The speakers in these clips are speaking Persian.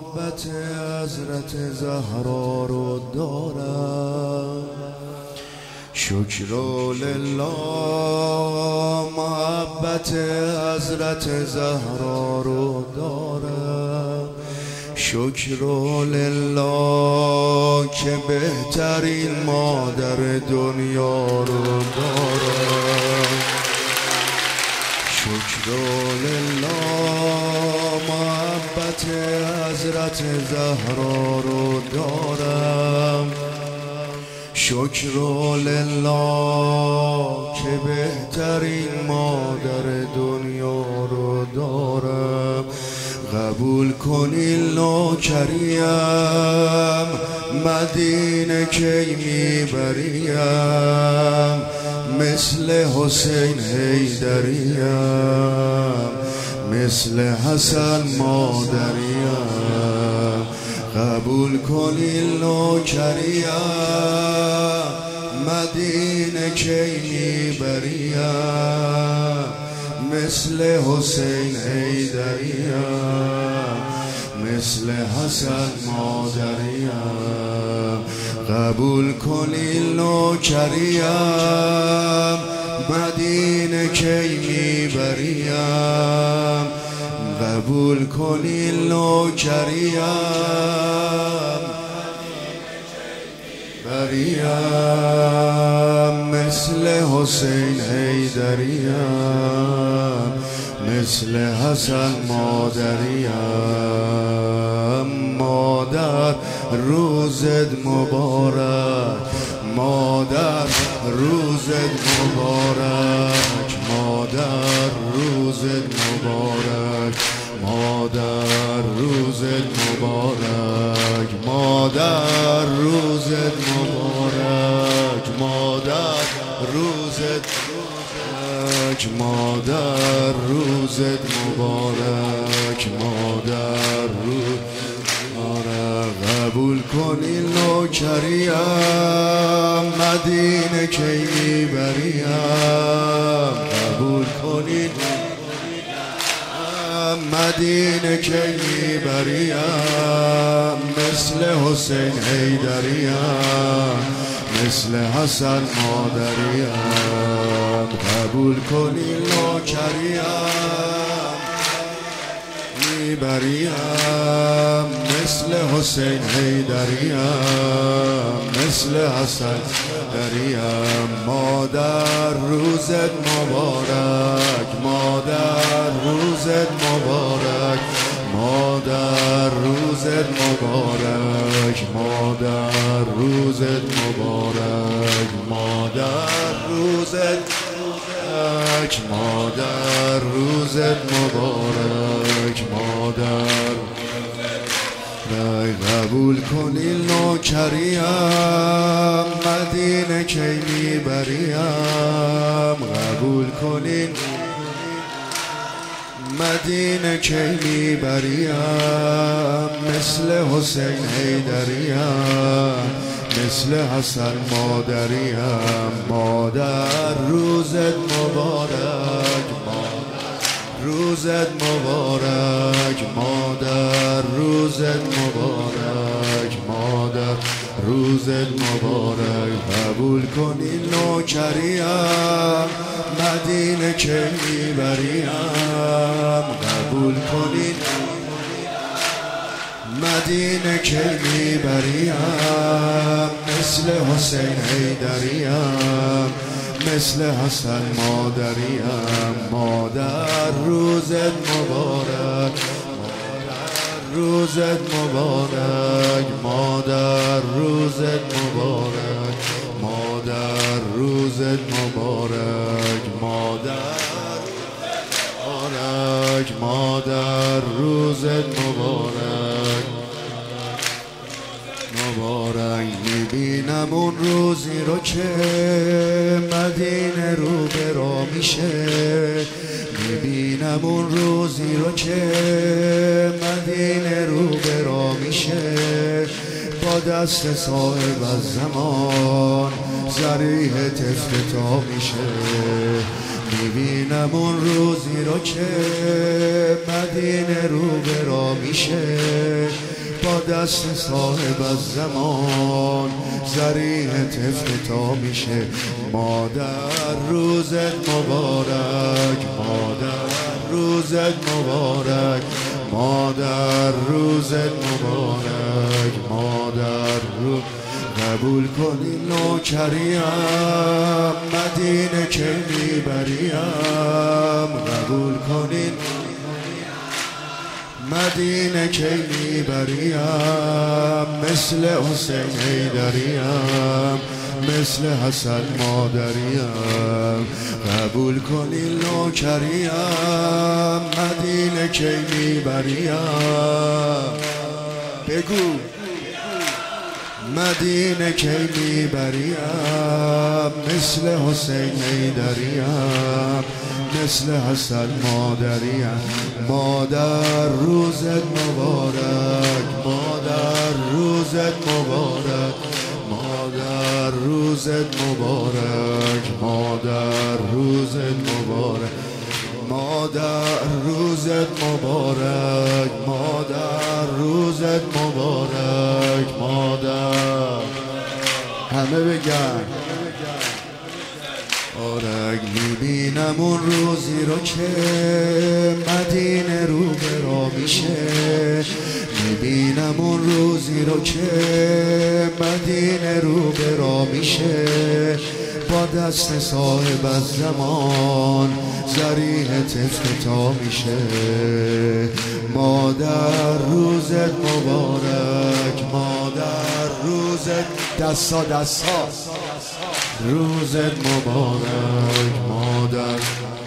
محبت حضرت زهرا رو دارم. شکر لله محبت حضرت زهرا رو دارم. شکر لله که بهترین مادر دنیا رو دارم. شکر لله محبت حضرت زهرا رو دارم. شکر لله که بهترین مادر دنیا رو دارم. قبول کنین نوکریم مدینه کی میبریم. مثل حسین حیدریم، مثل حسن مادریم. قبول کنین نوکریم مدینه کی میبریم. مثل حسین حیدریم، مثل حسن مادریم. قبول کنین نوکریم مدینه کی میبریم. قبول کنین نوکریم بریم. مثل حسین حیدریم، مثل حسن مادریم. مادر روزت مبارک، مادر روزت مبارک، مادر روزت مبارک، مادر روزت مبارک، مادر روزت مبارک، مادر روزت مبارک، مادر روزت مبارک، مادر روزت مبارک. قبول کنین نوکریم مدینه کی میبریم. قبول کنین مدینه کی میبریم. مثل حسین حیدریم، مثل حسن مادریم. قبول کنین نوکریم میبریم. مثل حسین حیدریم، مثل حسن دریم. مادر روزت مبارک، مادر روزت مبارک، مادر روزت مبارک، مادر روزت مبارک، مادر روزت مبارک، مادر روزت مبارک، مادر. قبول کنین نوکریم مدینه کی میبریم. قبول کنین مدینه کی میبریم. مثل حسین حیدریم، مثل حسن مادریم. مادر روزت مبارک، روزت مبارک، مادر روزت مبارک، مادر روزت مبارک. قبول کنین نوکریم مدینه کی میبریم. قبول کنین مدینه کی میبریم. مثل حسین حیدریم، مثل حسن مادریم. مادر روزت مبارک، مادر روزت مبارک، مادر روزت مبارک، مادر روزت مبارک، مادر مبارک، مادر روزت مبارک مبارک. میبینم اون روزی رو که مدینه رو برا میشه. میبینم اون روزی رو که مدینه رو برا میشه. با دست صاحب از زمان ذریح افتتاح میشه. میبینم اون روزی رو که مدینه رو برا میشه. با دست صاحب از زمان ذریح طفل تا میشه. مادر روزت مبارک، مادر روزت مبارک، مادر روزت مبارک، مادر روز قبول کنی نوکریم، مدینه که میبریم. قبول کنین مدینه که میبریم، مثل حسین حیدریم، مثل حسن مادریم. قبول کنین نوکریم، مدینه که میبریم. بگو مدینه که میبریم، مثل حسین حیدریم، مثل حسن مادریم. مادر روزت مبارک، مادر روزت مبارک، مادر روزت مبارک، مادر روزت مبارک، مادر روزت مبارک، مادر روزت مبارک، مادر. همه بگن آرگ میبینم اون روزی رو که مدینه رو برا میشه. میبینم اون روزی رو که مدینه رو برا میشه. با دست صاحب از زمان ذریح طفل تا میشه. مادر روزت مبارک، مادر روزت دستا دستا روزت مبارک، مادر.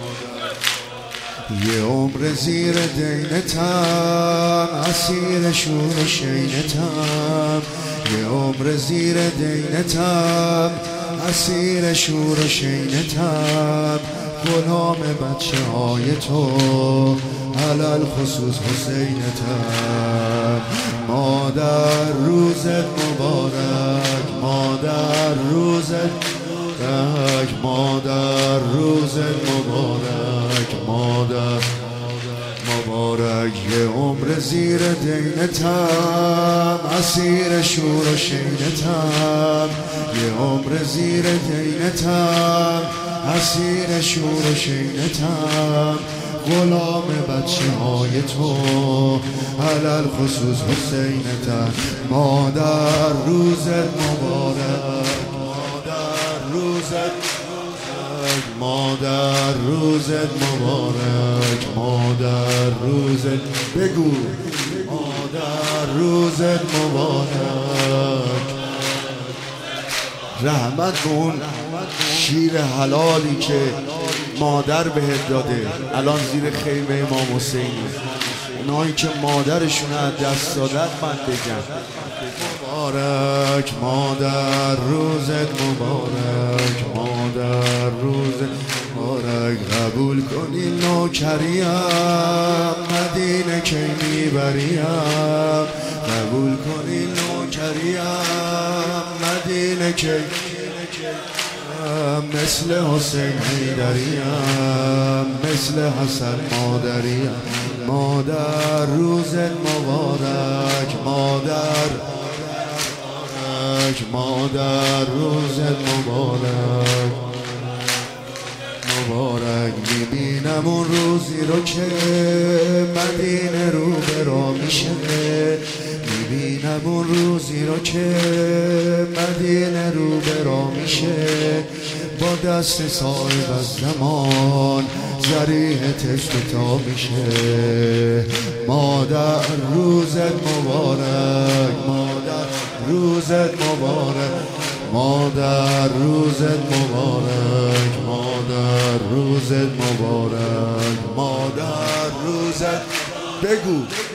یه عمر زیر دینتم، اسیر شور شینتم. یه عمر زیر دینتم، اسیر شور شینتم. غلام بچه های تو، علل خصوص حسینتم. مادر روزت مبارک، مادر روزت مبارک، مادر روزت مبارک، مادر مبارک. یه عمر زیر دینتم، اسیر شور و شینتم. یه عمر زیر دینتم، اسیر شور و شینتم. غلام بچه های تو، علل خصوص حسینتم. مادر روزت مبارک، مادر روزت مبارک، مادر روزت مبارک، مادر روزت. بگو مادر روزت مبارک. رحمت به اون شیر حلالی که مادر بهت داده، الان زیر خیمه امام حسینی. اونایی که مادرشون از دست دادن من بگم مبارک، مادر روزت مبارک، مادر روزت مبارک. قبول کنی نوکریم، مدینه که میبریم. قبول کنی نوکریم، مدینه که مثل حسین حیدریم، مثل حسن مادریم. مادر روزت مبارک، مادر مبارک، مادر روزت مبارک، مبارک. میبینم اون روزی رو که مدینه رو برا میشه. میبینم اون روزی رو که مدینه رو برا میشه. با دست صاحب از زمان ذریح طفل تا میشه. مادر روزت مبارک، مادر روزت مبارک، مادر روزت مبارک، مادر روزت مبارک، مادر روزت. بگو